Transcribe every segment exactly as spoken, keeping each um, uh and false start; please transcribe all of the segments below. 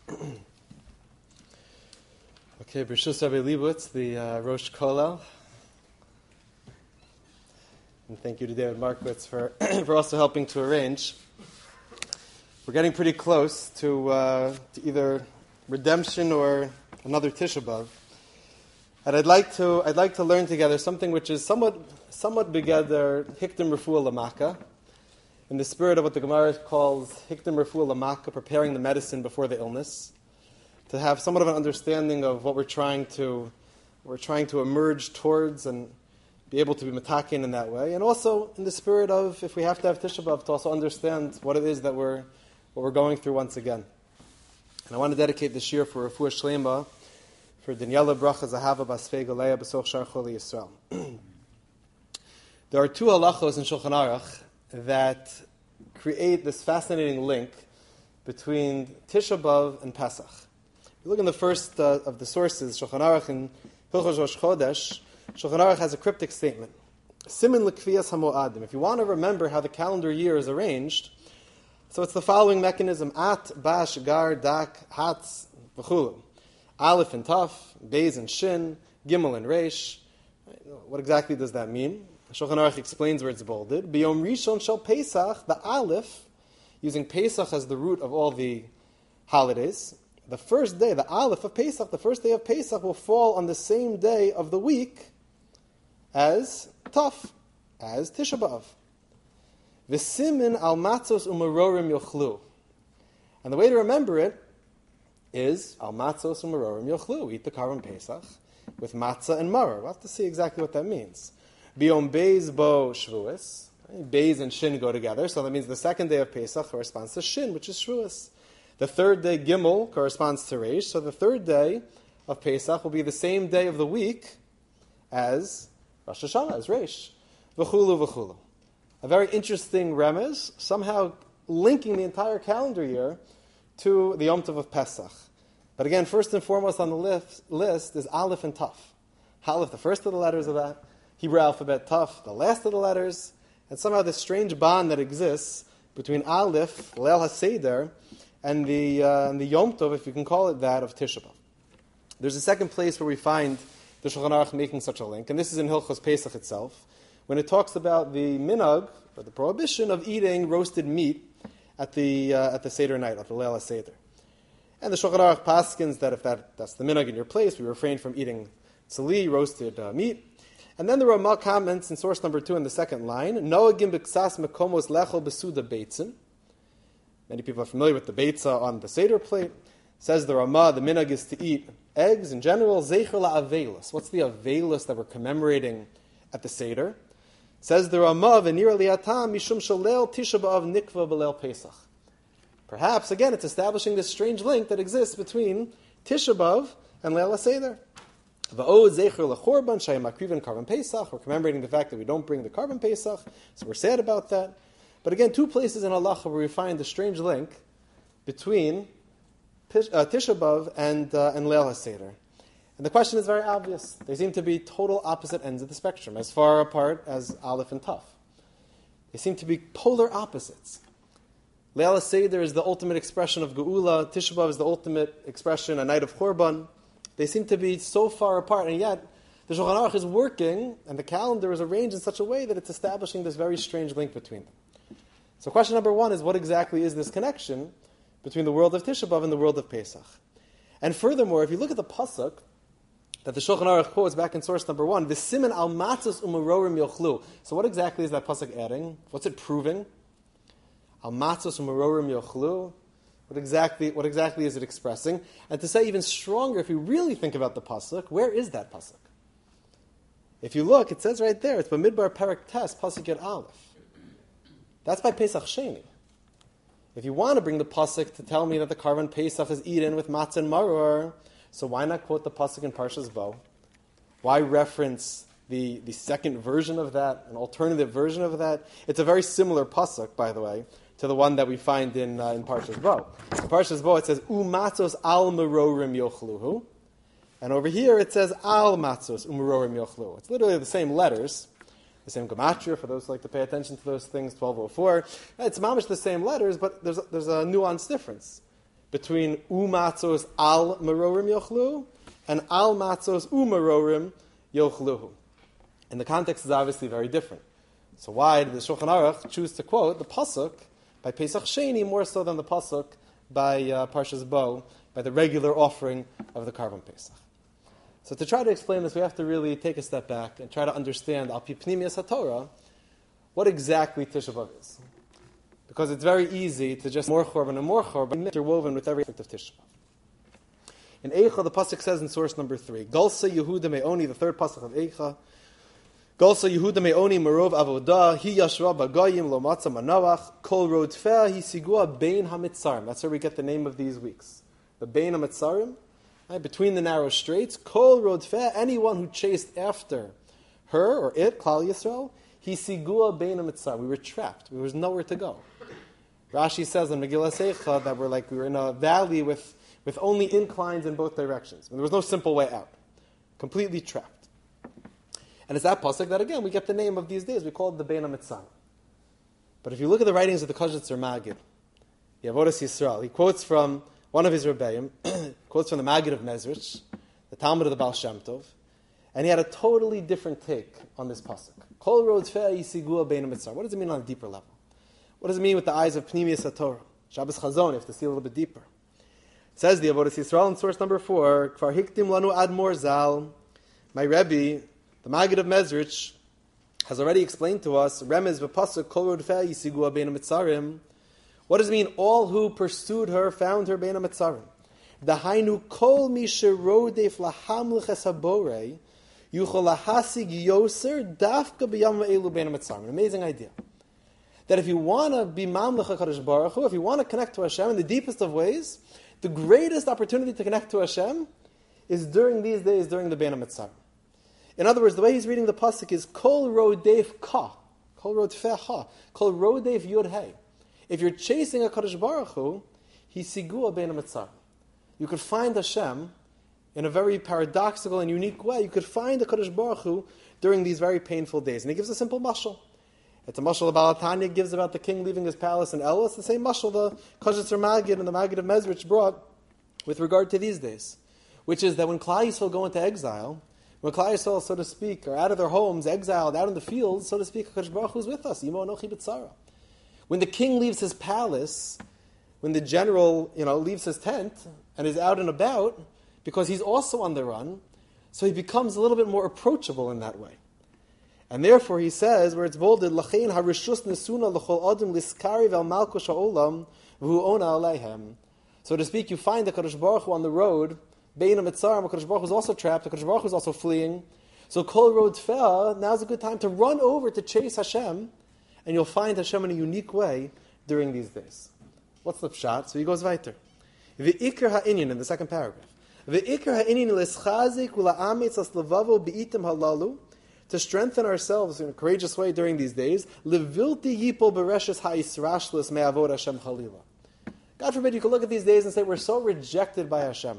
Okay, B'Rishus Rabbi Leibowitz, the uh, Rosh Kollel. And thank you to David Markowitz for, for also helping to arrange. We're getting pretty close to, uh, to either redemption or another Tisha B'Av. And I'd like to I'd like to learn together something which is somewhat somewhat together Hikdim Refuah Lamaka, in the spirit of what the Gemara calls Hikdim Refuah Lamaka, preparing the medicine before the illness, to have somewhat of an understanding of what we're trying to we're trying to emerge towards and be able to be metakin in that way, and also in the spirit of, if we have to have Tisha B'Av, to also understand what it is that we're what we're going through once again. And I want to dedicate this year for Refuah Shlema for Daniela Bracha Zahava Basfei Galea B'Soch Shar Choli Yisrael. There are two halachos in Shulchan Aruch that create this fascinating link between Tisha B'Av and Pesach. If you look in the first uh, of the sources, Shulchan Aruch in Hilchos Rosh Chodesh, Shulchan Aruch has a cryptic statement. Simin l'kviyas hamoadim. If you want to remember how the calendar year is arranged, so it's the following mechanism: At, Bash, Gar, Dak, Hatz, V'chulu. Aleph and Taf, Beis and Shin, Gimel and Reish. What exactly does that mean? Shulchan Aruch explains where it's bolded. B'yom Rishon shel Pesach, the Aleph, using Pesach as the root of all the holidays, the first day, the Aleph of Pesach, the first day of Pesach will fall on the same day of the week as Taf, as Tisha B'Av. V'simin al matzos u'merorim yochlu. And the way to remember it is al matzos u'merorim yochlu. Eat the Karban Pesach with matzah and maror. We'll have to see exactly what that means. Biyom Beis bo Shvuas. Beis and Shin go together, so that means the second day of Pesach corresponds to Shin, which is Shvuas. The third day, Gimel, corresponds to Reish, so the third day of Pesach will be the same day of the week as Rosh Hashanah, as Reish. V'chulu v'chulu. A very interesting remez, somehow linking the entire calendar year to the Yom Tov of Pesach. But again, first and foremost on the list, list is Aleph and Taf. Aleph, the first of the letters of that Hebrew alphabet, Taf, the last of the letters, and somehow this strange bond that exists between Aleph, Leil HaSeder, and the, uh, and the Yom Tov, if you can call it that, of Tisha B'Av. There's a second place where we find the Shulchan Aruch making such a link, and this is in Hilchos Pesach itself, when it talks about the minhag, or the prohibition of eating roasted meat at the uh, at the Seder night, of the Leil HaSeder. And the Shulchan Aruch paskins that if that, that's the minhag in your place, we refrain from eating tzali, roasted uh, meat. And then the Ramah comments in source number two in the second line, Noagim b'ksas mekomos lechol besuda beitzin. Many people are familiar with the beitza on the Seder plate. Says the Ramah, the minhag is to eat eggs in general, zecher la'avelus. What's the avelus that we're commemorating at the Seder? Says the Ramah, v'nira li'atam mishum shalel tisha b'av nikva b'leil Pesach. Perhaps, again, it's establishing this strange link that exists between Tisha B'av and Leil HaSeder. V'o zecher l'chorban shayim akrivan Karban Pesach. We're commemorating the fact that we don't bring the Karban Pesach, so we're sad about that. But again, two places in halacha where we find the strange link between uh, Tisha B'av and, uh, and Leil HaSeder. And the question is very obvious. They seem to be total opposite ends of the spectrum, as far apart as Aleph and Taf. They seem to be polar opposites. Leil HaSeder is the ultimate expression of Geula. Tisha B'av is the ultimate expression, a night of Chorban. They seem to be so far apart, and yet the Shulchan Aruch is working, and the calendar is arranged in such a way that it's establishing this very strange link between them. So question number one is, what exactly is this connection between the world of Tisha B'Av and the world of Pesach? And furthermore, if you look at the pasuk that the Shulchan Aruch quotes back in source number one, V'simin al matzos u'merorim yochlu. So what exactly is that pasuk adding? What's it proving? Al matzos u'merorim yochlu. What exactly, what exactly is it expressing? And to say even stronger, if you really think about the pasuk, where is that pasuk? If you look, it says right there, it's Bamidbar Perek Tes, pasuk Yud Aleph. That's by Pesach Sheni. If you want to bring the pasuk to tell me that the Karban Pesach is eaten with matzah and maror, so why not quote the pasuk in Parshas Bo? Why reference the, the second version of that, an alternative version of that? It's a very similar pasuk, by the way, to the one that we find in uh, in Parshas Bo. In Parshas Bo it says, "Umatzos al merorim yochluhu," and over here it says, "Al matzos umerorim yochlu." It's literally the same letters, the same gematria, for those who like to pay attention to those things, twelve oh four. It's mamish the same letters, but there's a, there's a nuanced difference. between u matzos al marorim yochlu and al matzos u marorim yochluhu. And the context is obviously very different. So why did the Shulchan Aruch choose to quote the pasuk by Pesach Sheni more so than the pasuk by uh, Parshas Bo, by the regular offering of the Karban Pesach? So to try to explain this, we have to really take a step back and try to understand Al Pi Pnimius HaTorah what exactly Tisha B'Av is. Because it's very easy to just more Chorban and more Chorban interwoven with every aspect of Tisha B'Av. In Eicha, the pasuk says in source number three, Galsa Yehuda Me'oni, the third pasuk of Eicha, Galsa Yehuda Me'oni Marov Avodah, Hi Yashra B'Goyim Lo Matza Manawach, Kol Rodfeh Hi Sigua Bein HaMitzarim. That's where we get the name of these weeks. The Bein HaMitzarim, right, between the narrow straits, Kol Rodfeh, anyone who chased after her or it, Klal Yisrael, Hi Sigua Bein HaMitzarim. We were trapped. There was nowhere to go. Rashi says in Megillah Seicha that we're like we were in a valley with, with only inclines in both directions. There was no simple way out. Completely trapped. And it's that pasuk that, again, we get the name of these days. We call it the Bein HaMitzarim. But if you look at the writings of the Koshitzer Maggid, the Avodas Yisrael, he quotes from one of his Rebbeim, quotes from the Maggid of Mezrich, the Talmud of the Baal Shem Tov, and he had a totally different take on this pasuk. Kol Rodfeh Yisigua Bein HaMitzarim. What does it mean on a deeper level? What does it mean with the eyes of Pnimius HaTorah? Shabbos Chazon, you have to see a little bit deeper. It says the Avodas Yisrael in source number four, Kfar Hiktim Lanu Admor Zal, my Rebbe, the Maggid of Mezrich, has already explained to us, Remez v'pasuk kol rodfeh yisigua bein hamitzarim. What does it mean? All who pursued her found her bein hamitzarim. Dahainu kol mi sherodef lahamliches haborei yuchol lahasig yoser dafka b'yam v'elu bein hamitzarim. An amazing idea. That if you want to be mamlech HaKadosh Baruch Hu, if you want to connect to Hashem in the deepest of ways, the greatest opportunity to connect to Hashem is during these days, during the bein hamitzarim. In other words, the way he's reading the pasuk is Kol Rodef Ka, Kol Rodfeh Ha, Kol Rodef Yud Hey. If you're chasing a Kadosh Baruch Hu, He Sigua Bein HaMitzarim. You could find Hashem in a very paradoxical and unique way. You could find the Kadosh Baruch Hu during these very painful days. And he gives a simple mashal. It's a mashal the Baal Tanya gives about the king leaving his palace in El. It's the same mashal the Koshitzer Maggid and the Maggid of Mezrich brought with regard to these days, which is that when Klal Yisrael go into exile, when Klal Yisrael, so to speak, are out of their homes, exiled, out in the fields, so to speak, HaKadosh Baruch Hu is with us. Yimo Anochi B'tzara. When the king leaves his palace, when the general, you know, leaves his tent and is out and about, because he's also on the run, so he becomes a little bit more approachable in that way. And therefore he says, where it's bolded, Lachein harishus nesuna l'chol adam liskari vel malkush ha'olam v'hu ona aleihem. So to speak, you find the HaKadosh Baruch Hu on the road, Bein HaMitzarim, HaKadosh Baruch Hu is also trapped, HaKadosh Baruch Hu is also fleeing. So Kol Rodfeh, now's a good time to run over to chase Hashem, and you'll find Hashem in a unique way during these days. What's the pshat? So he goes weiter. V'ikr ha'inyan, in the second paragraph. V'ikr ha'inyan l'schazik u'la'ametz as-levavo be'itim halalu, to strengthen ourselves in a courageous way during these days, levilti yipol bereshes ha'israshlis me'avod Hashem chalila. God forbid you could look at these days and say, we're so rejected by Hashem.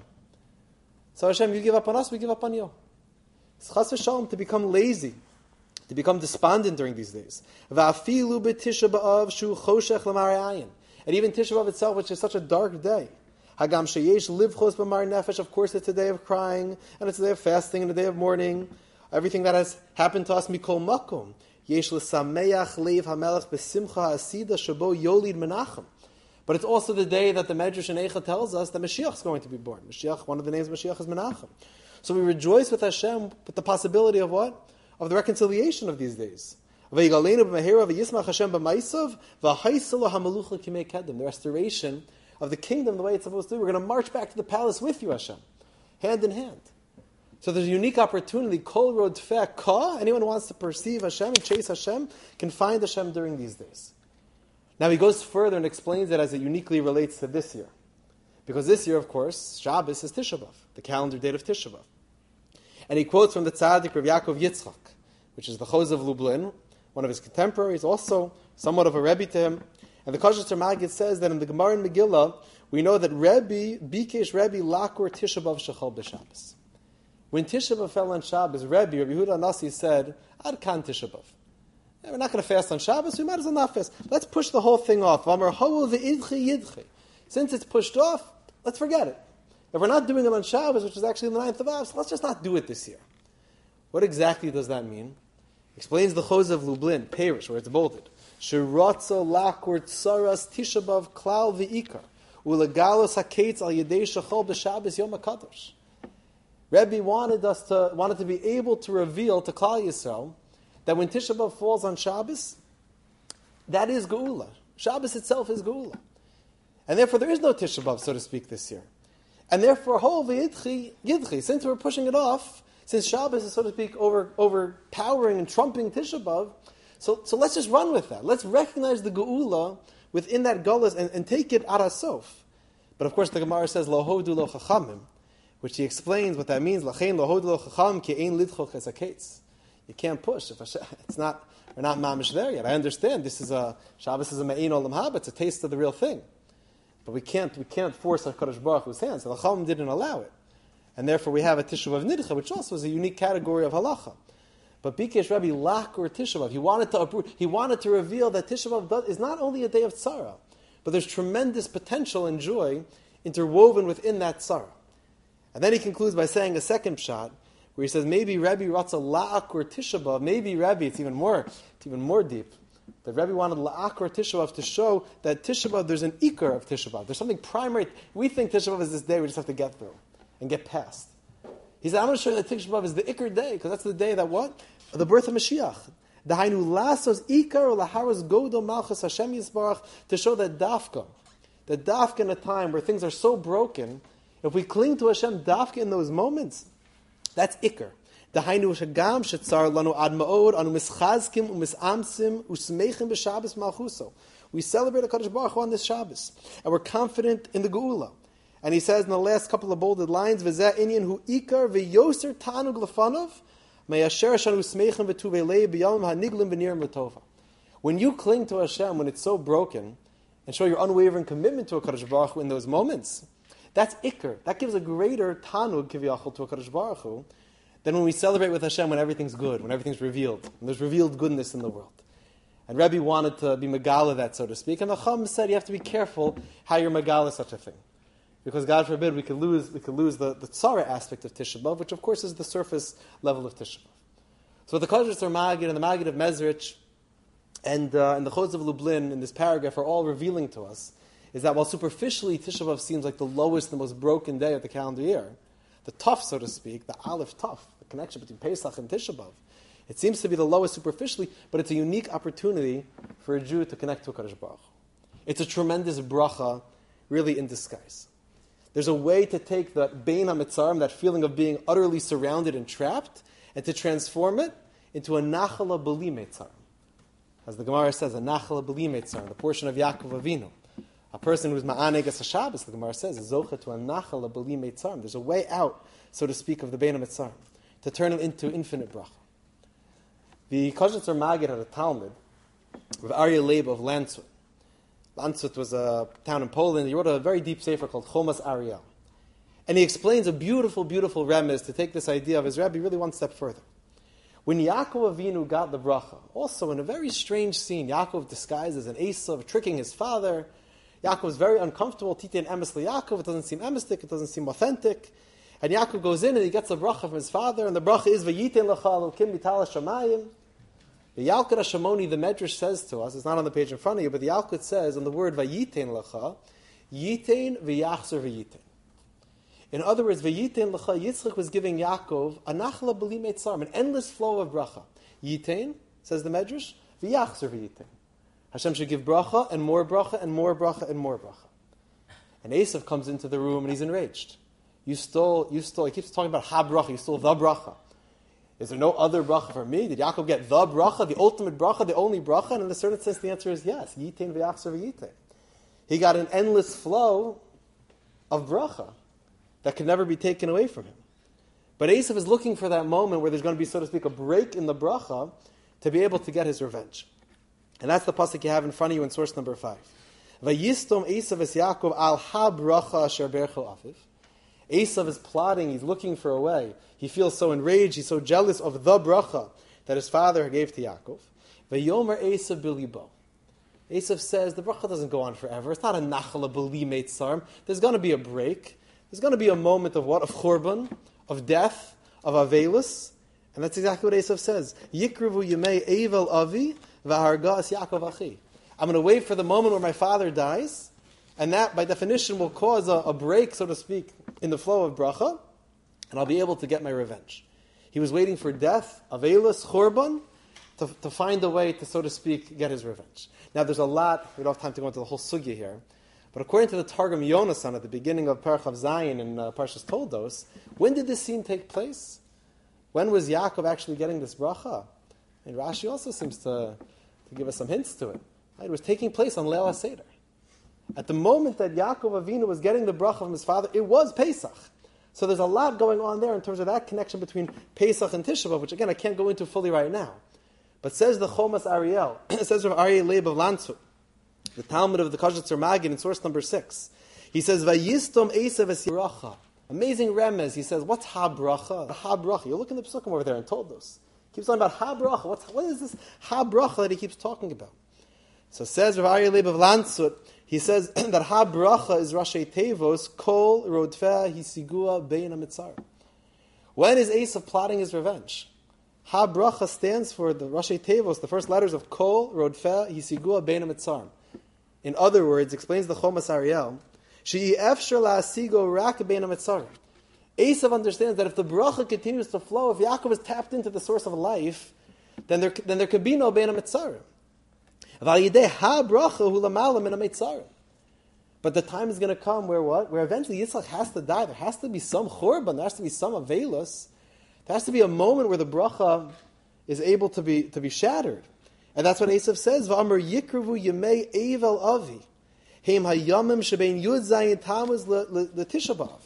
So Hashem, you give up on us, we give up on you. It's chas v'shalom to become lazy, to become despondent during these days. V'afilu b'tisha b'av shu choshech l'marei. And even Tisha B'Av itself, which is such a dark day. Hagam sheyesh livchos b'mar nefesh, of course it's a day of crying, and it's a day of fasting, and a day of mourning. Everything that has happened to us, mikol makom. Yesh l'sameach leiv hamelech b'simcha ha'asida shabo yolid menachem. But it's also the day that the Medrash in Eicha tells us that Mashiach is going to be born. Mashiach, one of the names of Mashiach is Menachem. So we rejoice with Hashem with the possibility of what? Of the reconciliation of these days. The restoration of the kingdom the way it's supposed to be. We're going to march back to the palace with you, Hashem. Hand in hand. So there's a unique opportunity. Kol Rodfeh Ka, anyone who wants to perceive Hashem and chase Hashem can find Hashem during these days. Now he goes further and explains it as it uniquely relates to this year. Because this year, of course, Shabbos is Tisha B'Av, the calendar date of Tisha B'Av. And he quotes from the Tzaddik Rav Yaakov Yitzchak, which is the Chos of Lublin, one of his contemporaries, also somewhat of a Rebbe to him. And the Koshitzer Maggid says that in the Gemara and Megillah, we know that Rebbe, Bikesh Rebbe, Lakur Tisha B'Av Shechal B'Shabbos. When Tisha B'Av fell on Shabbos, Rebbe, Rabbi Yehuda Nasi said, Ad Kan Tisha B'Av. We're not going to fast on Shabbos, we might as well not fast. Let's push the whole thing off. Since it's pushed off, let's forget it. If we're not doing it on Shabbos, which is actually the ninth of Av, so let's just not do it this year. What exactly does that mean? Explains the Chos of Lublin, Perish, where it's bolded. Shiratza lakur tsaras Tisha B'Av klal v'ikar ulegalos haketz al yedei shachol b'Shabbos Yom HaKadosh. Rebbe wanted us to wanted to be able to reveal to Klal Yisrael that when Tisha B'Av falls on Shabbos, that is Geula. Shabbos itself is Geula. And therefore there is no Tisha B'Av, so to speak, this year. And therefore, Hol v'yidchi yidchi, since we're pushing it off, since Shabbos is, so to speak, over, overpowering and trumping Tisha B'Av, so, so let's just run with that. Let's recognize the Geula within that Gullus and, and take it ad sof. But of course the Gemara says, Lo hodu lo chachamim, which he explains what that means. Lachein lo hodu lo chacham ki ein lidchoch es haketz. You can't push. If Hashem, it's not, we're not mamish there yet. I understand this is a, Shabbos is a me'ein olam haba, it's a taste of the real thing. But we can't, we can't force HaKadosh Baruch Hu's hands. The Chacham didn't allow it. And therefore we have a Tisha B'Av Nidcha, which also is a unique category of halacha. But Bikesh Rabbi Lach or Tisha B'Av, he wanted to uproot, he wanted to reveal that Tisha B'Av is not only a day of tzara, but there's tremendous potential and joy interwoven within that tzara. And then he concludes by saying a second shot, where he says maybe Rabbi Ratza La'ak or Tisha B'Av, maybe Rabbi, it's even more, it's even more deep. That Rebbe wanted La'ak or Tisha B'Av to show that Tisha B'Av, there's an Ikar of Tisha B'Av. There's something primary. We think Tisha B'Av is this day we just have to get through and get past. He said, I'm going to show you that Tisha B'Av is the Ikar day, because that's the day that what? The birth of Mashiach. Dahainu lasos Ikar or laharos godo malchus Hashem Yisbarach, to show that Dafka, that Dafka in a time where things are so broken, if we cling to Hashem Dafka in those moments, that's Ikar. Dahainu shagam shetzar lanu ad ma'od anu mischazkim umisamsim usmeichim b'Shabbos malchuso. We celebrate HaKadosh Baruch Hu on this Shabbos, and we're confident in the Geula. And he says in the last couple of bolded lines, V'zeh inyan hu ikar v'yoser tanug lefanov me'asher shanu smeichem v'tuvelei b'yom ha'niglim v'nirim l'tova. When you cling to Hashem, when it's so broken, and show your unwavering commitment to HaKadosh Baruch Hu in those moments, that's ikar. That gives a greater tanug kiviyachol to HaKadosh Baruch Hu than when we celebrate with Hashem when everything's good, when everything's revealed, when there's revealed goodness in the world. And Rebbe wanted to be Megala that, so to speak. And the Chum said you have to be careful how you're Megala such a thing. Because God forbid we could lose we could lose the, the tzara aspect of Tisha B'Av, which of course is the surface level of Tisha B'Av. So the Kodesh or Magid and the Magid of Mezrich and, uh, and the Chos of Lublin in this paragraph are all revealing to us is that while superficially Tisha B'Av seems like the lowest, the most broken day of the calendar year, the tough, so to speak, the Aleph tough, the connection between Pesach and Tisha B'Av, it seems to be the lowest superficially, but it's a unique opportunity for a Jew to connect to HaKadosh Baruch Hu. It's a tremendous bracha, really in disguise. There's a way to take the Bein HaMitzarim, that feeling of being utterly surrounded and trapped, and to transform it into a Nachala B'li Mitzarim. As the Gemara says, a Nachala B'li Mitzarim, the portion of Yaakov Avinu. A person who's Ma'anegas HaShabbos, the Gemara says, is Zocha to a Nachala B'li Mitzarim. There's a way out, so to speak, of the Bein HaMitzarim, to turn it into infinite bracha. The Koshitzer Magid had a Talmud with Aryeh Leib of Landshut. Landshut was a town in Poland. He wrote a very deep sefer called Chomas Ariel. And he explains a beautiful, beautiful remez to take this idea of his Rebbe really one step further. When Yaakov Avinu got the bracha, also in a very strange scene, Yaakov disguised as an Esav, tricking his father. Yaakov was very uncomfortable. Titin emes Yaakov. It doesn't seem emistic. It doesn't seem authentic. And Yaakov goes in and he gets a bracha from his father, and the bracha is V'yiten lecha Elokim mitala shamayim. The Yalkut Hashemoni, the Medrash says to us, it's not on the page in front of you, but the Yalkut says on the word V'yiten lecha, Yiten v'yachzer v'yiten. In other words, V'yiten lecha, Yitzchak was giving Yaakov a nachla b'li meitzarim, an endless flow of bracha. Yiten, says the Medrash, v'yachzer v'yiten. Hashem should give bracha and more bracha and more bracha and more bracha. And Esav comes into the room and he's enraged. You stole, you stole, he keeps talking about ha bracha, you stole the bracha. Is there no other bracha for me? Did Yaakov get the bracha, the ultimate bracha, the only bracha? And in a certain sense, the answer is yes. Yitain v'yachzer v'yitain. He got an endless flow of bracha that could never be taken away from him. But Esav is looking for that moment where there's going to be, so to speak, a break in the bracha to be able to get his revenge. And that's the pasuk you have in front of you in source number five. Vayistom Esav es Yaakov al ha bracha asher bercho aviv. Esav is plotting, he's looking for a way. He feels so enraged, he's so jealous of the bracha that his father gave to Yaakov. Vayomer Esav bilibo. Esav says the bracha doesn't go on forever. It's not a nachala b'li meitzarm. There's going to be a break. There's going to be a moment of what? Of churban, of death, of avelus. And that's exactly what Esav says. Yikruvu yemei evel avi v'hargas Yaakov achi. I'm going to wait for the moment where my father dies, and that, by definition, will cause a, a break, so to speak, in the flow of bracha, and I'll be able to get my revenge. He was waiting for death, avelus, churban, to, to find a way to, so to speak, get his revenge. Now, there's a lot, we don't have time to go into the whole sugya here, but according to the Targum Yonasan at the beginning of Perach of Zion in uh, Parshas Toldos, when did this scene take place? When was Yaakov actually getting this bracha? And Rashi also seems to, to give us some hints to it. Right? It was taking place on Leil HaSeder. At the moment that Yaakov Avinu was getting the bracha from his father, it was Pesach. So there's a lot going on there in terms of that connection between Pesach and Tisha B'Av, which again I can't go into fully right now. But says the Chomas Ariel, it says of Aryeh Leib of Landshut, the Talmud of the Kazhatzer Magid in source number six. He says, Vayistom Esav es bracha. Amazing remez. He says, what's ha bracha? Ha bracha. You look in the Pesukim over there and told us. He keeps talking about ha bracha. What's, what is this ha bracha that he keeps talking about? So says Rav Aryeh Leib of Landshut, he says that ha bracha is Rashi Tevos Kol Rodfeh Hisigua Bein HaMitzar. When is Esav plotting his revenge? Ha bracha stands for the Rashi Tevos, the first letters of Kol Rodfeh Hisigua Bein HaMitzar. In other words, explains the Chomas Ariel, She'i efshar la'asigo rak bein HaMitzar. Esav understands that if the bracha continues to flow, if Yaakov is tapped into the source of life, then there then there could be no bein HaMitzar. But the time is going to come where what? Where eventually Yitzchak has to die. There has to be some churban. There has to be some avelus. There has to be a moment where the bracha is able to be to be shattered. And that's what Esav says. V'amar yikruvu yemei evel avi. Heim hayamim shebein yud zayin tamuz leTisha B'Av.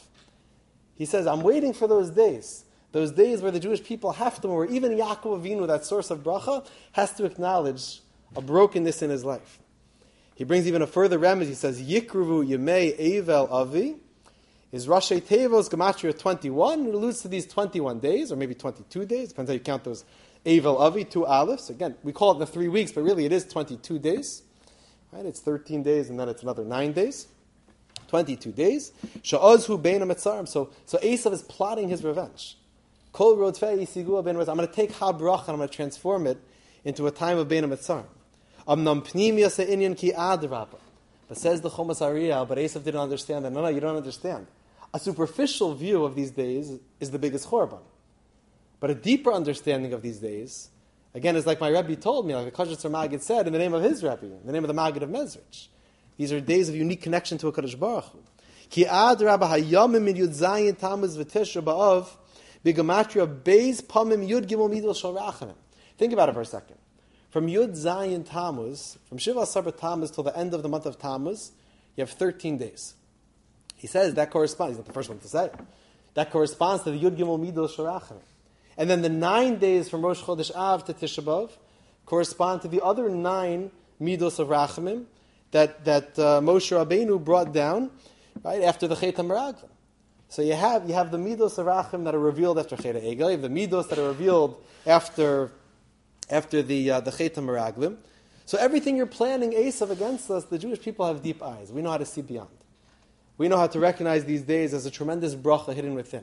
He says, I'm waiting for those days. Those days where the Jewish people have to, where even Yaakov Avinu, that source of bracha, has to acknowledge a brokenness in his life. He brings even a further remez. He says, Yikruvu Yemei Evel Avi is Rashi Tevos Gematria twenty-one. It alludes to these twenty-one days, or maybe twenty-two days. Depends how you count those Evel Avi, two aleph. Again, we call it the three weeks, but really it is twenty-two days. Right? It's thirteen days, and then it's another nine days. twenty-two days. Sha'ozhu Bein HaMetzarim. So, so Esav is plotting his revenge. Kol Rodfeh Yisigua Bein HaMetzarim. I'm going to take Ha Bracha and I'm going to transform it into a time of Bein HaMetzarim. Amnam pnimiyas ha'inyan ki adrabah. But says the Chomas Ariel, but Esav didn't understand that. No, no, you don't understand. A superficial view of these days is the biggest chorban. But a deeper understanding of these days, again, is like my Rebbe told me, like the Kazhatzer Magid said, in the name of his Rebbe, in the name of the Magid of Mezrich. These are days of unique connection to a Kadosh Baruch Hu. Ki adrabah hayamim min yud zayin tamuz v'tisha b'av b'gematria beis pamim yud gimel midol shal rachamim. Think about it for a second. From Yud Zayin Tammuz, from Shiva Asar Tammuz till the end of the month of Tammuz, you have thirteen days. He says that corresponds, he's not the first one to say it, that corresponds to the Yud Gimel Midos Sharachim. And then the nine days from Rosh Chodesh Av to Tisha B'Av correspond to the other nine Midos of Rachamim that, that uh, Moshe Rabbeinu brought down right after the Chet HaMeraglim. So you have you have the Midos of Rachim that are revealed after Chet HaEgel, you have the Midos that are revealed after after the uh, the Chet HaMeraglim. So everything you're planning, Esav, against us, the Jewish people have deep eyes. We know how to see beyond. We know how to recognize these days as a tremendous bracha hidden within.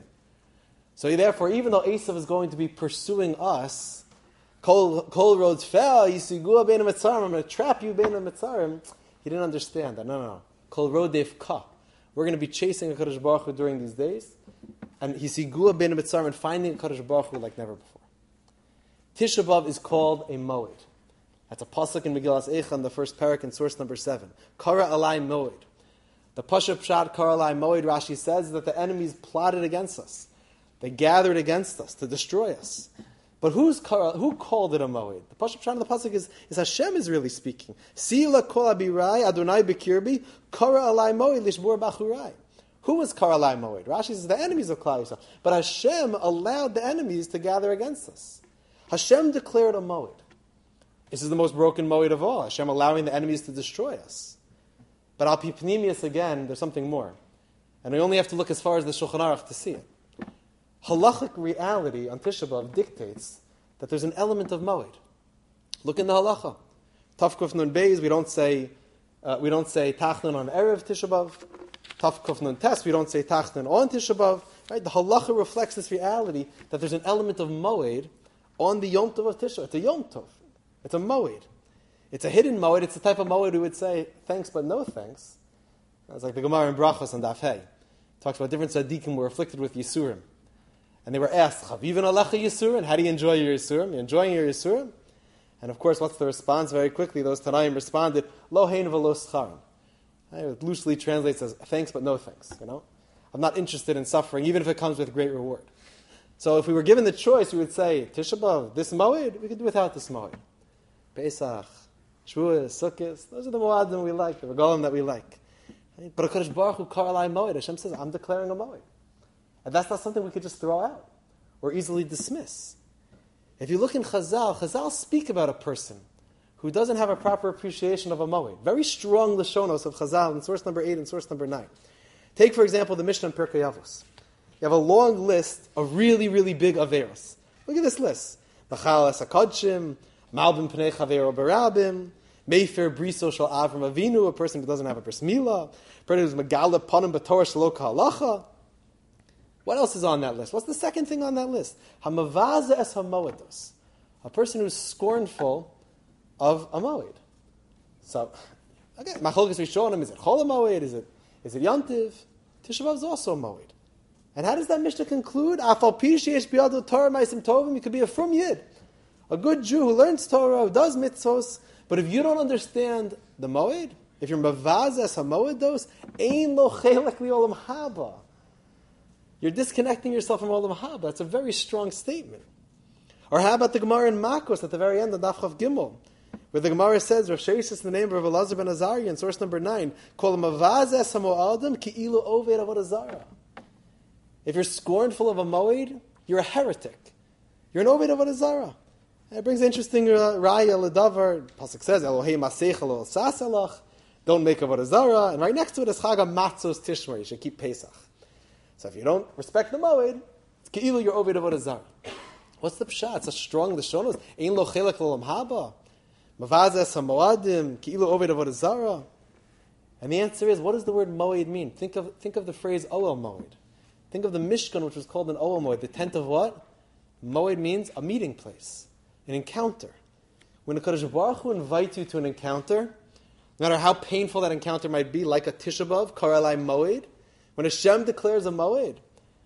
So therefore, even though Esav is going to be pursuing us, Kol, kol roads fell, Yisigua bein HaMetzarim, I'm going to trap you bein HaMetzarim, he didn't understand that. No, no, no. Kol rodef ka. We're going to be chasing a Kadosh Baruch Hu during these days, and Yisigua bein HaMetzarim, and finding a Kadosh Baruch Hu like never before. Tisha B'Av is called a Moed. That's a pasuk in Megillas Eicha in the first parak in source number seven. Kara alai Moed. The Pasha Pshat Kara alai Moed, Rashi says that the enemies plotted against us. They gathered against us to destroy us. But who's Kara, who called it a Moed? The Pasha Pshat of the pasuk is, is Hashem is really speaking. Sila kol abirai Adonai bekirbi Kara alai Moed lishbor bachurai. Who was Kara alai Moed? Rashi says the enemies of Klal Yisrael. But Hashem allowed the enemies to gather against us. Hashem declared a Moed. This is the most broken Moed of all. Hashem allowing the enemies to destroy us. But Al Pi Pnimius, again, there's something more. And we only have to look as far as the Shulchan Aruch to see it. Halachic reality on Tisha B'Av dictates that there's an element of Moed. Look in the Halacha. Taf Kuf Nun Beis, we don't say uh, we don't say Tachnun on Erev Tisha B'Av. Taf Kuf Nun Tes, we don't say Tachnun on Tisha B'Av. Right? The halacha reflects this reality that there's an element of moed on the Yom Tov of Tisha. It's a Yom Tov. It's a moed. It's a hidden moed. It's the type of moed we would say thanks but no thanks. It's like the Gemara in Brachos on Daf Hey. Talks about different tzaddikim were afflicted with Yisurim. And they were asked, Chavivin Alecha Yisurim? How do you enjoy your Yisurim? You're enjoying your Yisurim? And of course, what's the response? Very quickly, those Tanaim responded, Lo hein v'lo scharim. It loosely translates as thanks but no thanks. You know, I'm not interested in suffering, even if it comes with great reward. So if we were given the choice, we would say, Tisha B'Av, this Moed, we could do without this Moed. Pesach, Shavuos, Sukkot, those are the Moadim we like, the Regalim that we like. But HaKadosh Baruch Hu Karalai Moed, Hashem says, I'm declaring a Moed. And that's not something we could just throw out or easily dismiss. If you look in Chazal, Chazal speak about a person who doesn't have a proper appreciation of a Moed. Very strong Lashonos of Chazal in source number eight and source number nine. Take, for example, the Mishnah in Pirkei Avos. You have a long list of really, really big Averos. Look at this list. Machal es HaKodshim, Malbim Pnei Chavero Barabim, Mefer Briso Shal Avram Avinu, a person who doesn't have a bris milah, a person who's Megala Panim B'Torah Shelo Ka'alacha. What else is on that list? What's the second thing on that list? Hamavaza es hamoedos, a person who's scornful of a moed. So, okay, Machlokes Rishonim, is it Chol HaMoed? Is it is it Yantiv? Tisha B'Av is also a moed. And how does that Mishnah conclude? Afal pi sheyesh biyado Torah ma'asim tovim, you could be a frum yid, a good Jew who learns Torah, who does mitzvos. But if you don't understand the moed, if you're mavaza es hamoedos, ein lo chelek li'olam haba. You're disconnecting yourself from Olam Haba. That's a very strong statement. Or how about the Gemara in Makos at the very end of Daf Chav Gimel, where the Gemara says, Rav Sheish is the name of Rav Elazar ben Azariah in source number nine, Kol mavaz es hamo'adim ki'ilu oved avodah zarah. If you're scornful of a moed, you're a heretic. You're an oved avodah zarah. It brings an interesting uh, raya ledavar. Pasuk says, Elohei masech lo sas elach. Don't make avodah zarah. And right next to it is Chag HaMatzos Tishma. You should keep Pesach. So if you don't respect the moed, it's ke'ilu you're oved avodah zarah. What's the pshat? It's a strong lishonos. Ein lo chelek l'olam haba. Mavaz es hamoadim ke'ilu oved avodah zarah. And the answer is, what does the word moed mean? Think of think of the phrase oel moed. Think of the Mishkan, which was called an oel moed. The tent of what? Moed means a meeting place, an encounter. When the Kadosh Baruch Hu invites you to an encounter, no matter how painful that encounter might be, like a Tisha B'Av, Karalai Moed. When Hashem declares a moed,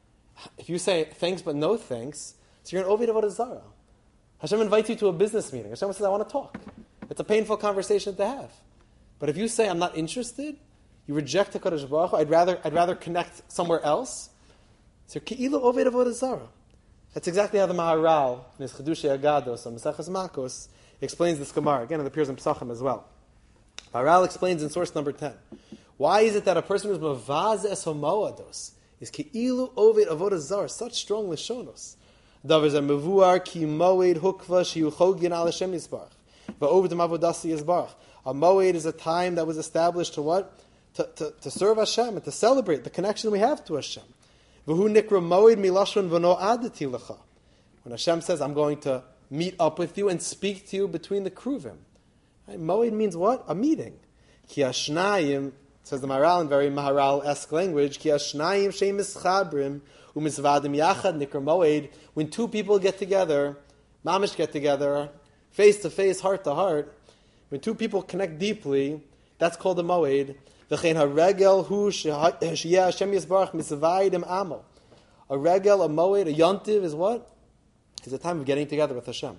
if you say thanks but no thanks, so you're an oved avodah zarah. Hashem invites you to a business meeting. Hashem says, I want to talk. It's a painful conversation to have. But if you say, I'm not interested, you reject the Kadosh Baruch Hu, I'd rather, I'd rather connect somewhere else. So ki'ilu oved avodah zarah. That's exactly how the Maharal, in his Chedushei Agados, on Maseches Makos, explains this Gemara. Again, it appears in Pesachim as well. Maharal explains in source number ten. Why is it that a person who's mavaz es homoados is ki'ilu oved avodah zarah, such strong lishonos? Davar zeh mevuar ki moed hukva sheyuchogin al Hashem yisbarach va'oved mavodasi yisbarach. A moed is a time that was established to what? To, to, to serve Hashem and to celebrate the connection we have to Hashem. V'hu nikra moed milashon v'no adati lecha. When Hashem says, I'm going to meet up with you and speak to you between the kruvim. Right? Moed means what? A meeting. Ki hashnayim, says the Maharal in very Maharal-esque language, Ki hashnayim sheim mischabrim u'mizvadim yachad nikra moed. When two people get together, mamish get together, face to face, heart to heart, when two people connect deeply, that's called a moed. V'chein haregel hu sheyeh Hashem yisbarach misvaydim amo. A regel, a moed, a yontiv is what? Is a time of getting together with Hashem.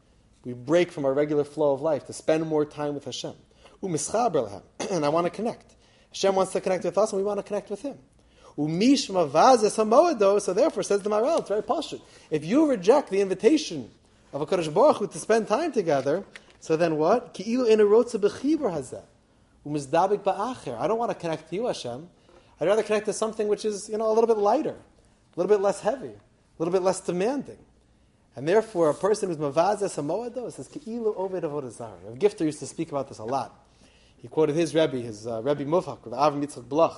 We break from our regular flow of life to spend more time with Hashem. U'mischaber lehem. And I want to connect. Hashem wants to connect with us, and we want to connect with Him. Umish mavazes hamoedo. So therefore, says the Maharal, it's very pashut. If you reject the invitation of a Kadosh Baruch Hu to spend time together, so then what? Ki'ilu ena rotza b'chibur hazeh umizdabik ba'acher. I don't want to connect to you, Hashem. I'd rather connect to something which is, you know, a little bit lighter, a little bit less heavy, a little bit less demanding. And therefore, a person who's mavazes hamoedo says ki'ilu oved avodah zarah. Rav Gifter used to speak about this a lot. He quoted his Rebbe, his uh, Rebbe Mufak, with Avram Yitzchak Bloch,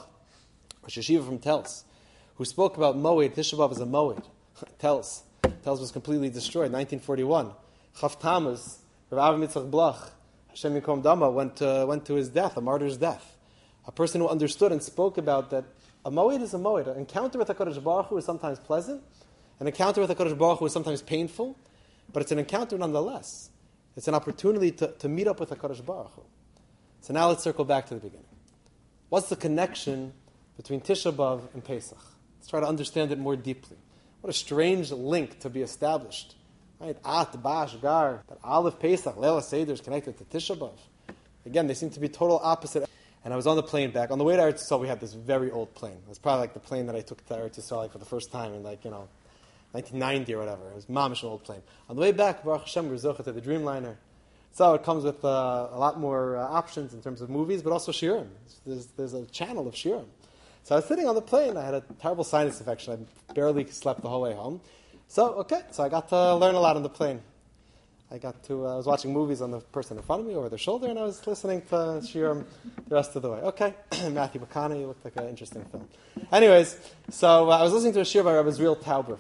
a Sheshiva from Tels, who spoke about moed, Tisha B'Av as a moed. Tels. Tels was completely destroyed, nineteen forty-one. Chav Tammuz, Rav Avram Yitzchak Bloch, Hashem Yikom Dama, went to, went to his death, a martyr's death. A person who understood and spoke about that a moed is a moed. An encounter with HaKadosh Baruch Hu is sometimes pleasant. An encounter with HaKadosh Baruch Hu is sometimes painful. But it's an encounter nonetheless. It's an opportunity to, to meet up with HaKadosh Baruch Hu. So now let's circle back to the beginning. What's the connection between Tisha B'Av and Pesach? Let's try to understand it more deeply. What a strange link to be established. Right? At, Bash, Gar, that Aleph, Pesach, Leila Seder is connected to Tisha B'Av. Again, they seem to be total opposite. And I was on the plane back. On the way to Eretz Yisrael, we had this very old plane. It was probably like the plane that I took to Eretz Yisrael like, for the first time in like, you know, nineteen ninety or whatever. It was mamish an old plane. On the way back, Baruch Hashem, we were zocheh to the Dreamliner. So it comes with uh, a lot more uh, options in terms of movies, but also shiurim. There's, there's a channel of shiurim. So I was sitting on the plane. I had a terrible sinus infection. I barely slept the whole way home. So, okay, so I got to learn a lot on the plane. I got to, uh, I was watching movies on the person in front of me over their shoulder, and I was listening to shiurim the rest of the way. Okay, Matthew McConaughey looked like an interesting film. Anyways, so uh, I was listening to a shiur by Rabbi Zriel Tauber.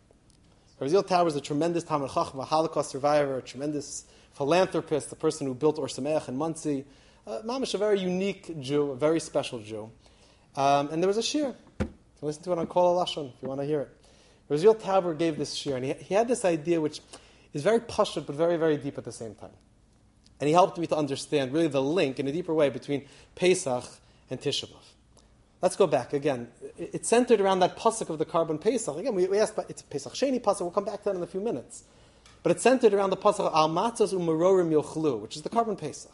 Rabbi Zriel Tauber is a tremendous Talmid Chacham, a Holocaust survivor, a tremendous philanthropist, the person who built Or Sameach in Monsey. Uh, Mamish, a very unique Jew, a very special Jew. Um, and there was a shiur. You can listen to it on Kol HaLashon if you want to hear it. Rabbi Zriel Tauber gave this shiur, and he, he had this idea which is very pashut, but very, very deep at the same time. And he helped me to understand really the link in a deeper way between Pesach and Tisha B'Av. Let's go back again. It's centered around that pasuk of the Karban Pesach. Again, we, we asked, about, it's a Pesach Sheni pasuk. We'll come back to that in a few minutes. But it's centered around the pasuk Al Matzos U'Merorim Yochlu, which is the Karban Pesach.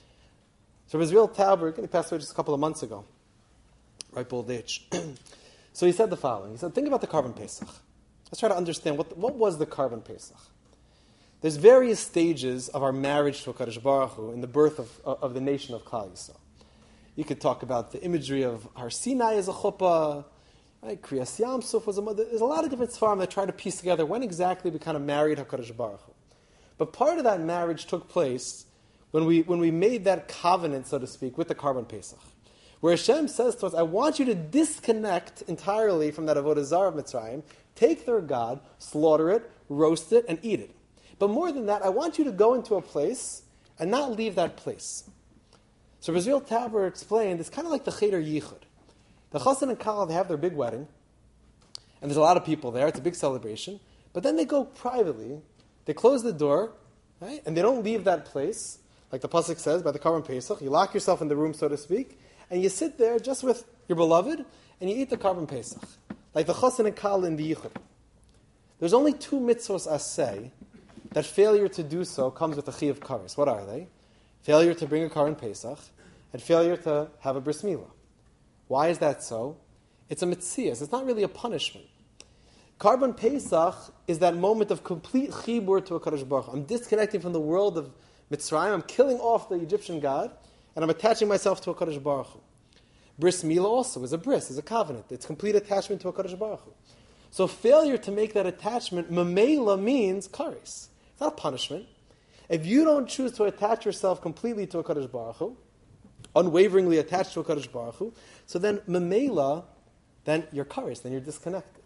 So Rabbi Zriel Tauber, he passed away just a couple of months ago, ripe old age. So he said the following. He said, think about the Karban Pesach. Let's try to understand what, what was the Karban Pesach. There's various stages of our marriage to HaKadosh Baruch Hu in the birth of, of the nation of Klal Yisrael. You could talk about the imagery of Har Sinai as a chuppah, right? Kriyas Yam Suf was a mother. There's a lot of different svarim that try to piece together when exactly we kind of married HaKadosh Baruch Hu. But part of that marriage took place when we when we made that covenant, so to speak, with the Karban Pesach, where Hashem says to us, I want you to disconnect entirely from that Avodah Zarah of Mitzrayim, take their God, slaughter it, roast it, and eat it. But more than that, I want you to go into a place and not leave that place. So Rabbi Zriel Tauber explained, it's kind of like the Cheder Yichud. The Chassan and Kala, they have their big wedding, and there's a lot of people there, it's a big celebration, but then they go privately, they close the door, right, and they don't leave that place, like the Pasuk says, by the Karban Pesach, you lock yourself in the room, so to speak, and you sit there just with your beloved, and you eat the Karban Pesach, like the Chassan and Kala in the Yichud. There's only two mitzvos aseh, that failure to do so comes with a chi of kares. What are they? Failure to bring a Karban Pesach, and failure to have a bris milah. Why is that so? It's a mitzias. It's not really a punishment. Karban Pesach is that moment of complete chibur to a Kadosh Baruch Hu. I'm disconnecting from the world of Mitzrayim. I'm killing off the Egyptian god, and I'm attaching myself to a Kadosh Baruch Hu. Bris milah also is a bris, is a covenant. It's complete attachment to a Kadosh Baruch Hu. So failure to make that attachment, mamela means kares. It's not a punishment. If you don't choose to attach yourself completely to a Kadosh Baruch Hu, unwaveringly attached to a Kadosh Baruch Hu, so then memela, then you're kares, then you're disconnected.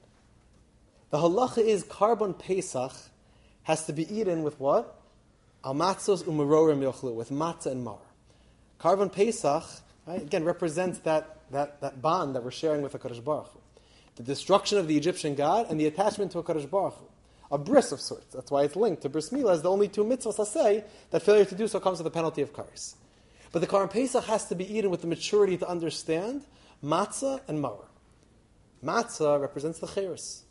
The halacha is Karban Pesach has to be eaten with what? Al matzos u'merorim yochlu, with matzah and mar. Karban Pesach, right, again, represents that, that, that bond that we're sharing with a Kadosh Baruch Hu. The destruction of the Egyptian god and the attachment to a Kadosh Baruch Hu. A bris of sorts. That's why it's linked to bris milah as the only two mitzvahs I say that failure to do so comes with the penalty of kares. But the Karban Pesach has to be eaten with the maturity to understand matzah and maror. Matzah represents the cheres.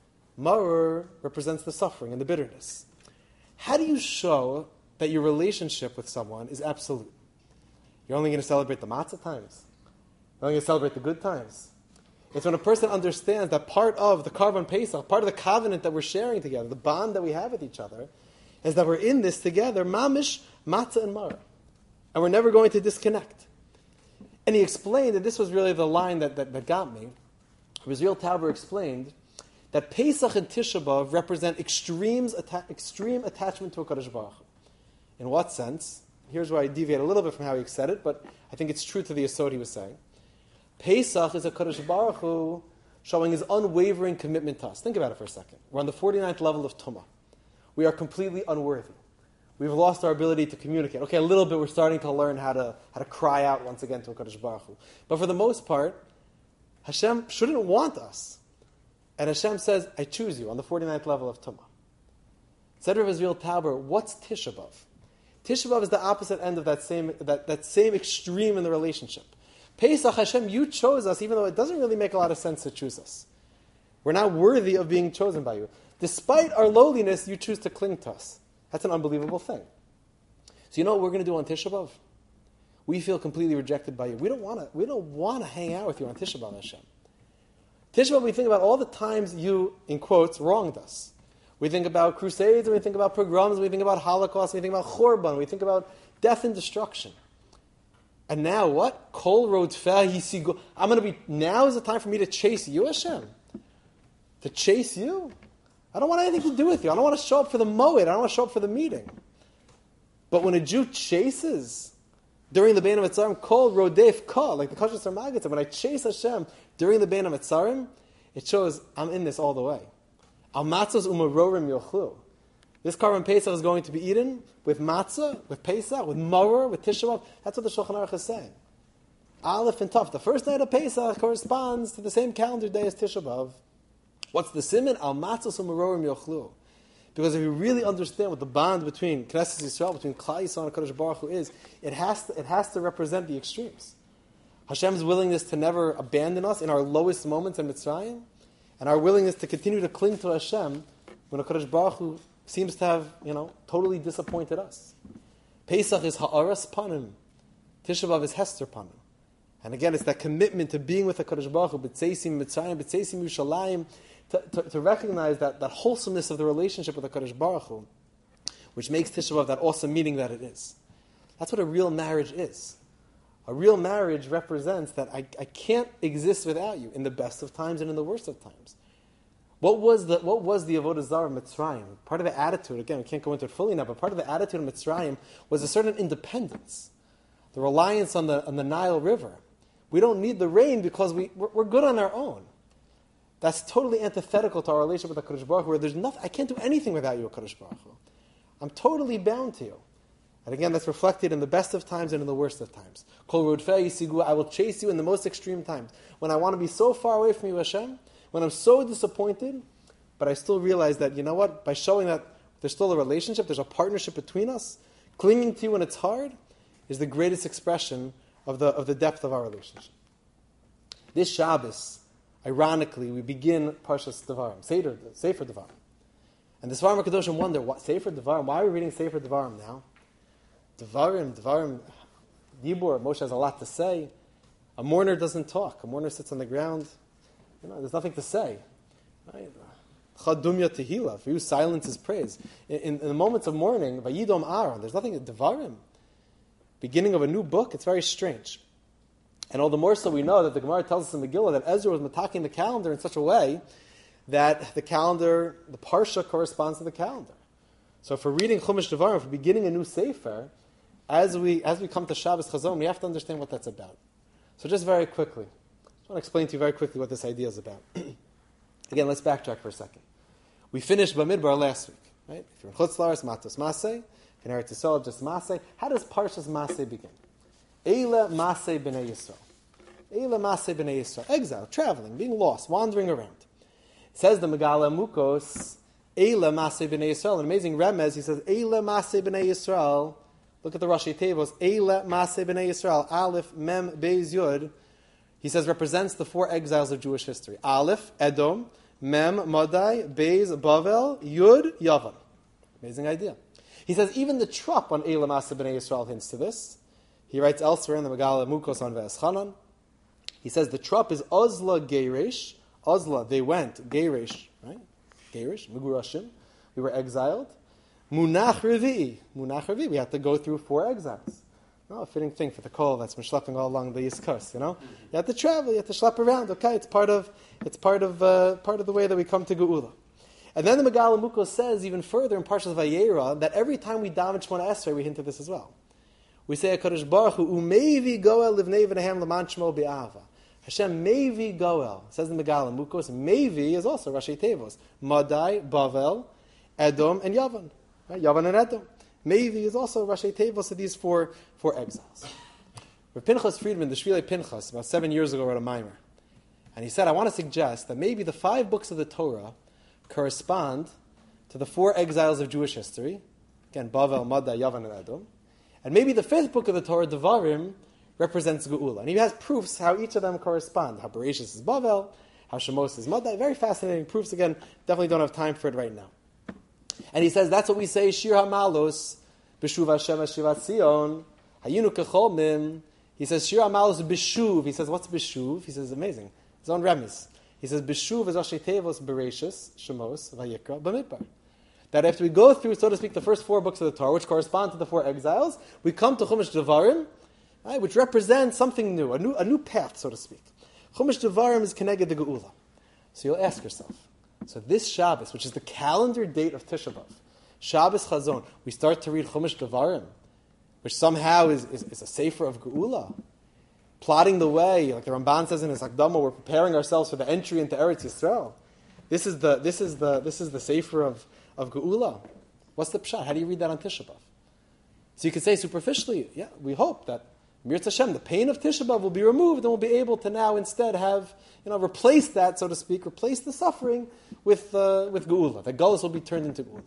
Maror represents the suffering and the bitterness. How do you show that your relationship with someone is absolute? You're only going to celebrate the matzah times. You're only going to celebrate the good times. It's when a person understands that part of the Karban Pesach, part of the covenant that we're sharing together, the bond that we have with each other, is that we're in this together, mamish, matzah, and maror. And we're never going to disconnect. And he explained, and this was really the line that, that, that got me, Rabbi Zriel Tauber explained that Pesach and Tisha B'Av represent extremes, atta- extreme attachment to a Kadosh Baruch Hu. In what sense? Here's where I deviate a little bit from how he said it, but I think it's true to the yesod he was saying. Pesach is a Kadosh Baruch Hu showing his unwavering commitment to us. Think about it for a second. We're on the forty-ninth level of Tumah. We are completely unworthy. we've lost our ability to communicate. Okay, a little bit, we're starting to learn how to how to cry out once again to HaKadosh Baruch Hu. But for the most part, Hashem shouldn't want us. And Hashem says, I choose you on the forty-ninth level of Tumah. Said Rav Israel Tauber, what's Tisha B'Av? Tisha B'Av is the opposite end of that same, that, that same extreme in the relationship. Pesach, Hashem, you chose us, even though it doesn't really make a lot of sense to choose us. We're not worthy of being chosen by you. Despite our lowliness, you choose to cling to us. That's an unbelievable thing. So you know what we're going to do on Tisha B'Av? We feel completely rejected by you. We don't want to. We don't want to hang out with you on Tisha B'Av, Hashem. Tisha B'Av, we think about all the times you, in quotes, wronged us. We think about crusades, and we think about pogroms, and we think about Holocaust, and we think about Chorban, we think about death and destruction. And now what? Kol road feh. I'm going to be. Now is the time for me to chase you, Hashem. To chase you. I don't want anything to do with you. I don't want to show up for the moed. I don't want to show up for the meeting. But when a Jew chases during the Bein HaMetzarim, kol rodef kol, like the Kosher Sarmagit said, when I chase Hashem during the Bein HaMetzarim, it shows I'm in this all the way. Al matzos umarorim yochlu. This Karban Pesach is going to be eaten with matzah, with Pesach, with maror, with Tisha B'Av. That's what the Shulchan Aruch is saying. Aleph and Taf. The first night of Pesach corresponds to the same calendar day as Tisha B'Av. What's the siman? Al matzos umarorim yochlu. Because if you really understand what the bond between Knesset Yisrael, between Klal Yisrael and HaKadosh Baruch Hu is, it has to, it has to represent the extremes. Hashem's willingness to never abandon us in our lowest moments in Mitzrayim, and our willingness to continue to cling to Hashem when HaKadosh Baruch Hu seems to have, you know, totally disappointed us. Pesach is Ha'aras Panim. Tisha B'Av is Hester Panim. And again, it's that commitment to being with HaKadosh Baruch Hu, B'tzeisim Mitzrayim, B'tzeisim Yushalayim, To, to, to recognize that, that wholesomeness of the relationship with HaKadosh Baruch Hu, which makes Tisha B'Av that awesome meaning that it is. That's what a real marriage is. A real marriage represents that I, I can't exist without you in the best of times and in the worst of times. What was the what was the Avodah Zarah of Mitzrayim? Part of the attitude, again, we can't go into it fully now, but part of the attitude of Mitzrayim was a certain independence, the reliance on the on the Nile River. We don't need the rain because we we're, we're good on our own. That's totally antithetical to our relationship with HaKadosh Baruch Hu, where there's nothing, I can't do anything without you, HaKadosh Baruch Hu. I'm totally bound to you. And again, that's reflected in the best of times and in the worst of times. Kol rodfei yisigu, I will chase you in the most extreme times. When I want to be so far away from you, Hashem, when I'm so disappointed, but I still realize that, you know what, by showing that there's still a relationship, there's a partnership between us, clinging to you when it's hard, is the greatest expression of the, of the depth of our relationship. This Shabbos, ironically, we begin Parshas Devarim, Seder, Sefer Devarim. And the Sfarim HaKadoshim wonder, what, Sefer Devarim? Why are we reading Sefer Devarim now? Devarim, Devarim, Yibor, Moshe has a lot to say. A mourner doesn't talk. A mourner sits on the ground. You know, there's nothing to say. Right? Chadumya Tehillah, for you, silence is praise. In, in, in the moments of mourning, Vayidom Aaron, there's nothing, Devarim. Beginning of a new book, it's very strange. And all the more so we know that the Gemara tells us in Megillah that Ezra was attacking the calendar in such a way that the calendar, the Parsha corresponds to the calendar. So if we're reading Chumash Devarim, if we're beginning a new Sefer, as we as we come to Shabbos Chazon, we have to understand what that's about. So just very quickly, I just want to explain to you very quickly what this idea is about. Again, let's backtrack for a second. We finished Bamidbar last week, right? If you're in Chutz La'aretz, Matos Maseh. If you're in Eretz Yisrael, just Maseh. How does Parshas Maseh begin? Eila Maseh B'nei Yisrael. Eila Maseh B'nei Yisrael. Exile, traveling, being lost, wandering around. It says the Megala Mukos, Eila Maseh B'nei Yisrael. An amazing remez, he says, Eila Maseh B'nei Yisrael. Look at the Rashi Tevos. Eila Maseh B'nei Yisrael. Aleph, Mem, Beis, Yud. He says represents the four exiles of Jewish history. Aleph, Edom, Mem, Madai, Beis, Bavel, Yud, Yavan. Amazing idea. He says even the trop on Eila Maseh B'nei Yisrael hints to this. He writes elsewhere in the Megala Mukos on Ve'eschanan. He says the trop is Ozla Geirish. Ozla, they went. Geirish, right? Geirish, Mugurashim. We were exiled. Munach Revi'i. Munach Revi'i. We had to go through four exiles. No, a fitting thing for the kol that's been schlepping all along the East Coast, you know? You have to travel, you have to schlep around. Okay, it's part of it's part of uh, part of the way that we come to Geula. And then the Megala Mukos says even further in Parshas Vayera that every time we daven Shemona Esrei, we hint at this as well. We say HaKadosh Baruch Hu, Umevi Goel Livnei V'nehem L'man Shmo B'Ava. Hashem Mevi Goel. It says in the Megala Mukos, Mevi is also Rashi Tevos. Madai, Bavel, Edom, and Yavan. Right? Yavan and Edom. Mevi is also Rashi Tevos of these four, four exiles. Rav Pinchas Friedman, the Shvilei Pinchas, about seven years ago wrote a mimer. And he said, I want to suggest that maybe the five books of the Torah correspond to the four exiles of Jewish history. Again, Bavel, Madda, Yavan, and Edom. And maybe the fifth book of the Torah, Devarim, represents Geula. And he has proofs how each of them correspond. How Bereshis is Bavel, how Shemos is Madda. Very fascinating proofs. Again, definitely don't have time for it right now. And he says, that's what we say, Shir HaMalos, B'shuv Hashem Shivat Zion, Hayinu Kecholmim. He says, Shir HaMalos B'shuv. He says, what's B'shuv? He says, amazing. His own remes. He says, B'shuv is Rashi Tevos, Bereshis, Shemos, Vayikra, B'midbar. That after we go through, so to speak, the first four books of the Torah, which correspond to the four exiles, we come to Chumash Devarim, right, which represents something new, a new, a new path, so to speak. Chumash Devarim is Keneged the Geula. So you'll ask yourself, so this Shabbos, which is the calendar date of Tisha B'Av, Shabbos Chazon, we start to read Chumash Devarim, which somehow is, is, is a sefer of Geula, plotting the way, like the Ramban says in his Akdama, we're preparing ourselves for the entry into Eretz Yisrael. This is the this is the this is the sefer of of Geula. What's the pshat? How do you read that on Tisha B'Av? So you could say superficially, yeah, we hope that Mir Hashem, the pain of Tisha B'Av will be removed, and we'll be able to now instead have, you know, replace that, so to speak, replace the suffering with uh, with Geula. The Gullus will be turned into Geula.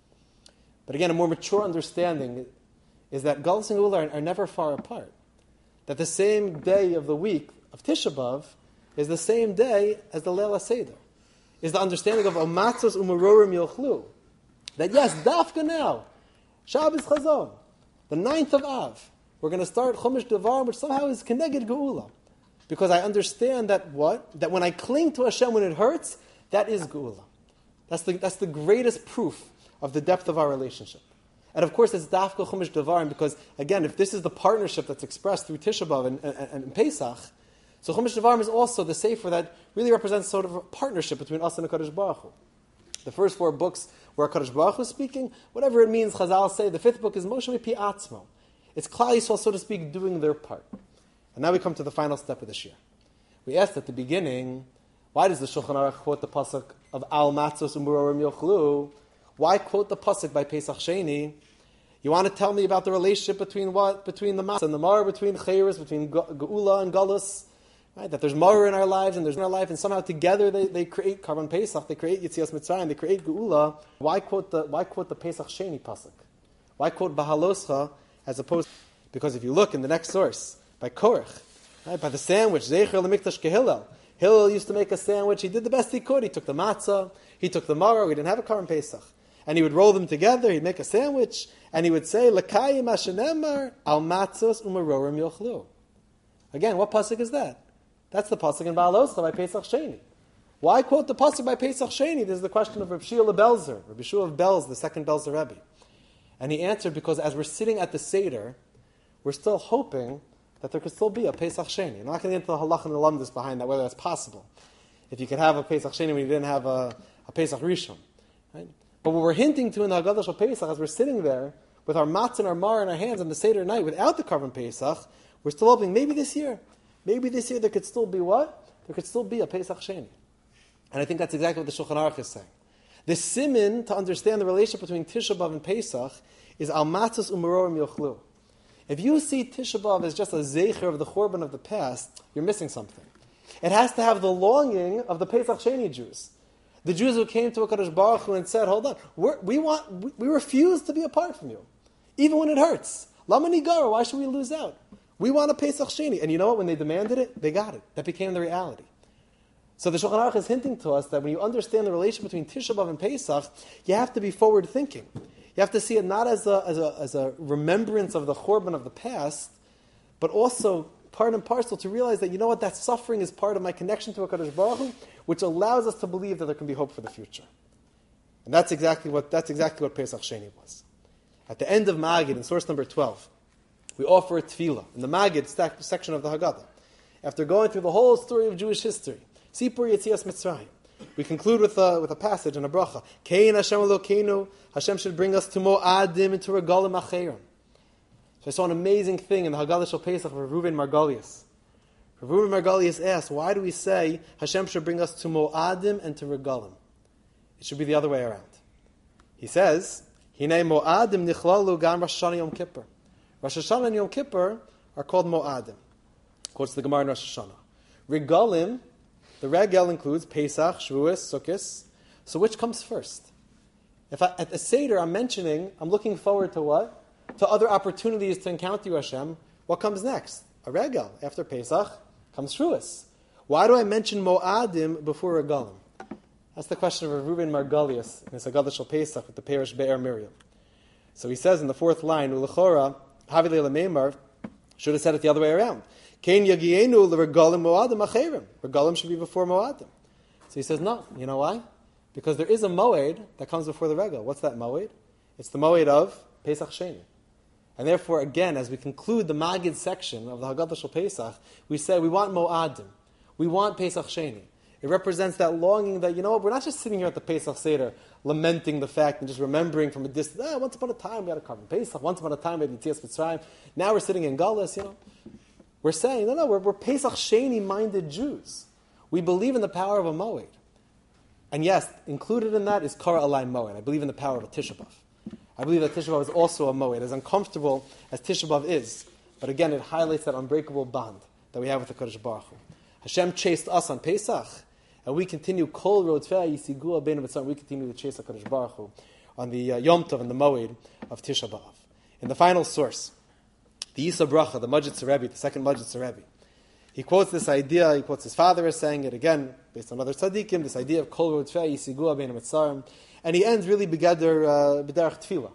But again, a more mature understanding is that Gullus and Geula are, are never far apart. That the same day of the week of Tisha B'Av is the same day as the Leil HaSeder. Is the understanding of Amatzos Umarorim Yochlu. That yes, Dafka now, Shabbos Chazon, the ninth of Av, we're going to start Chumash Devarim, which somehow is Keneged Geula. Because I understand that what? That when I cling to Hashem when it hurts, that is Geula. That's the, that's the greatest proof of the depth of our relationship. And of course, it's Dafka Chumash Devarim, because again, if this is the partnership that's expressed through Tisha B'Av and, and, and Pesach, so Chumash Devarim is also the sefer that really represents sort of a partnership between us and the Kadosh Baruch Hu. The first four books where Kadosh Baruch Hu is speaking, whatever it means, Chazal say, the fifth book is Moshe Mipi Atzmo. It's Klal Yisrael, so to speak, doing their part. And now we come to the final step of this year. We asked at the beginning, why does the Shulchan Aruch quote the pasuk of Al Matzos Umarorim Yochlu? Why quote the pasuk by Pesach Sheni? You want to tell me about the relationship between what? Between the Matzah and the Mar, between Chayris, between Geula and Galus? Right? That there's Mar in our lives and there's in our life, and somehow together they, they create Karban Pesach, they create Yitzias Mitzrayim, they create Geula. Why quote the Why quote the Pesach Sheni pasuk? Why quote Bahaloscha as opposed? Because if you look in the next source by Korach, right, by the sandwich Zecher LeMikdash Kehillel, Hillel used to make a sandwich. He did the best he could. He took the matzah, he took the maror. We didn't have a Karban Pesach, and he would roll them together. He'd make a sandwich, and he would say Lekayim Hashenemar Al Matzos Umarorim Yochlu. Again, what pasuk is that? That's the pasuk in Baaloscha by Pesach Sheni. Why quote the pasuk by Pesach Sheni? This is the question of Rabbi Shia Belzer, Rabbi Shua of Belz, the second Belzer Rebbe. And he answered, because as we're sitting at the Seder, we're still hoping that there could still be a Pesach Sheni. I'm not going to get into the halach and the lumdus behind that, whether that's possible. If you could have a Pesach Sheni when you didn't have a, a Pesach Rishon. Right? But what we're hinting to in the Haggadah Shal Pesach, as we're sitting there with our matzah and our mar in our hands on the Seder night without the Karban Pesach, we're still hoping maybe this year, maybe this year there could still be what? There could still be a Pesach Sheni. And I think that's exactly what the Shulchan Aruch is saying. The simin to understand the relationship between Tisha B'Av and Pesach is Al Matzos Umarorim Yochlu. If you see Tisha B'Av as just a zeicher of the Chorban of the past, you're missing something. It has to have the longing of the Pesach Sheni Jews. The Jews who came to a Kadosh Baruch Hu and said, hold on, we're, we want, we, we refuse to be apart from you, even when it hurts. Lama nigara, why should we lose out? We want a Pesach Sheni. And you know what? When they demanded it, they got it. That became the reality. So the Shulchan Aruch is hinting to us that when you understand the relationship between Tisha B'Av and Pesach, you have to be forward-thinking. You have to see it not as a, as a, as a remembrance of the Chorban of the past, but also part and parcel to realize that, you know what, that suffering is part of my connection to a Kadosh Baruch Hu, which allows us to believe that there can be hope for the future. And that's exactly what that's exactly what Pesach Sheni was. At the end of Magid, in source number twelve, we offer a tefillah in the Magid section of the Haggadah. After going through the whole story of Jewish history, Sipur Yetzias Mitzrayim, we conclude with a, with a passage and a bracha. Kein Hashem Elokeinu, Hashem should bring us to Mo'adim and to Regalim Acherim. So I saw an amazing thing in the Haggadah Shal Pesach of Reuven Margolius. Reuven Margolius asked, why do we say Hashem should bring us to Mo'adim and to Regalim? It should be the other way around. He says, Hinei Mo'adim nichlalu gam Rosh Hashanah Yom Kippur. Rosh Hashanah and Yom Kippur are called Mo'adim. Quotes the Gemara in Rosh Hashanah. Regalim, the regel includes Pesach, Shavuos, Sukkot. So which comes first? If I, at the Seder I'm mentioning, I'm looking forward to what? To other opportunities to encounter you, Hashem. What comes next? A regel. After Pesach comes Shavuos. Why do I mention Mo'adim before Regalim? That's the question of Reuben Margalius in his Haggadah Shel Pesach with the parish Be'er Miriam. So he says in the fourth line, Ulechora, Havile Lemeimar, should have said it the other way around. Kein Yagienu Regalim Mo'adim Acherim. Regalim should be before Mo'adim. So he says, no. You know why? Because there is a Moed that comes before the Regel. What's that Moed? It's the Moed of Pesach Sheni. And therefore, again, as we conclude the Magid section of the Haggadah Shel Pesach, we say we want Mo'adim. We want Pesach Sheni. It represents that longing that, you know what, we're not just sitting here at the Pesach Seder lamenting the fact and just remembering from a distance, ah, once upon a time we had a carbon Pesach, once upon a time we had Yetzias Mitzrayim, now we're sitting in Galus, you know. We're saying, no, no, we're, we're Pesach Sheni-minded Jews. We believe in the power of a Moed. And yes, included in that is Kara Alai Moed. I believe in the power of a Tisha B'Av. I believe that Tisha B'Av is also a Moed, as uncomfortable as Tisha B'Av is. But again, it highlights that unbreakable bond that we have with the Kodesh Baruch Hu. Hashem chased us on Pesach, and we continue Kol Rodfei Yisigua Bein Mitzrayim. We continue to chase HaKadosh Baruch Hu on the uh, Yom Tov and the Moed of Tisha B'Av. In the final source, the Yisa Bracha, the Majid Rebbe, the second Majid Rebbe, he quotes this idea. He quotes his father as saying it again, based on other tzaddikim. This idea of Kol Rodfei Yisigua Bein Mitzrayim, and he ends really Begeder B'derech Tefillah.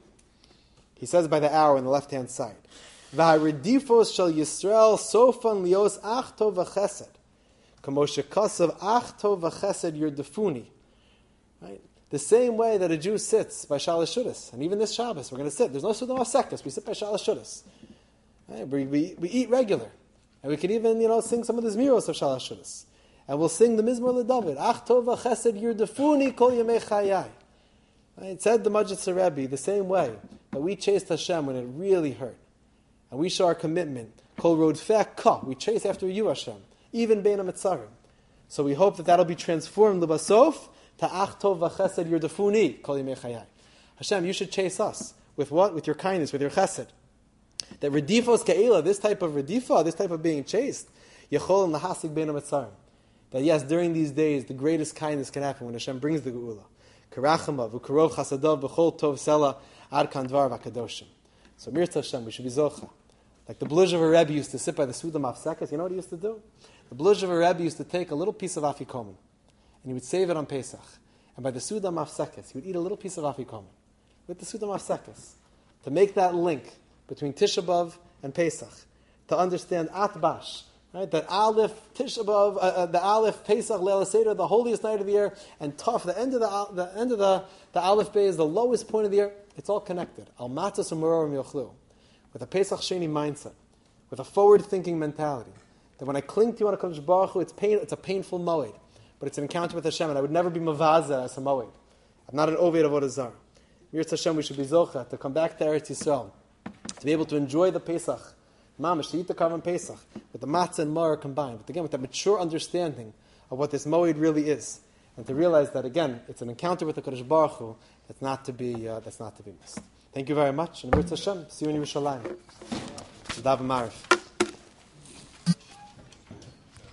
He says by the hour on the left hand side, V'haredifos shel Yisrael sofan lios ach tov v'chesed. Kamoshe kasav ach tov v'chesed yerdefuni. Right? The same way that a Jew sits by Shalosh Shudas, and even this Shabbos, we're going to sit. There's no Sudam Afsekas. We sit by Shalosh Shudas. Right? We, we, we eat regular. And we can even, you know, sing some of the Zmiros of Shalosh Shudas. And we'll sing the Mizmor LeDavid. Ach tov v'chesed yerdefuni kol yemei chayai. Right? It said the Majid Rebbe the same way that we chased Hashem when it really hurt. And we show our commitment. Kol rodfei ka. We chase after you, Hashem. Even Bein HaMetzarim. So we hope that that'll be transformed L'basof to Ach Tov V'Chesed Yerdefuni Kol Yimei Chayai. Hashem, you should chase us. With what? With your kindness, with your chesed. That redifos ka'ila, this type of redifa, this type of being chased, Yechol L'Hasig Bein HaMetzarim. That yes, during these days, the greatest kindness can happen when Hashem brings the Geula. Karachama, V'Karov Chasadav, V'Chol Tov Sela, Ad Kan Dvar V'Kadoshim. So Mirza Hashem, we should be Zocha. Like the Bluzhever Rebbe used to sit by the Sudam Afsekas. You know what he used to do? The Bluzhever Rebbe used to take a little piece of Afikomen, and he would save it on Pesach. And by the Sudam Afsekas, he would eat a little piece of Afikomen with the Sudam Afsekas to make that link between Tisha B'Av and Pesach, to understand Atbash, right? That Aleph, Tisha B'Av, uh, uh, the Aleph, Pesach, Leil Seder, the holiest night of the year, and Tov, the end of the the end of the, the Aleph Bay is the lowest point of the year. It's all connected. Al Matzos U'Merorim Yochlu. With a Pesach Sheni mindset, with a forward-thinking mentality, that when I cling to you on a Kodesh Baruch Hu, it's pain, it's a painful moed, but it's an encounter with Hashem, and I would never be mavaza as a moed. I'm not an oved of Odazar. Mirz Hashem, we should be zocha to come back to Eretz Yisrael, to be able to enjoy the Pesach, mamash, to eat the Karban Pesach, with the matzah and mar combined, but again with that mature understanding of what this moed really is, and to realize that again, it's an encounter with the Kodesh Baruch Hu that's not to be uh, that's not to be missed. Thank you very much, and Mirz Hashem, see you in Yerushalayim. Dav Marif.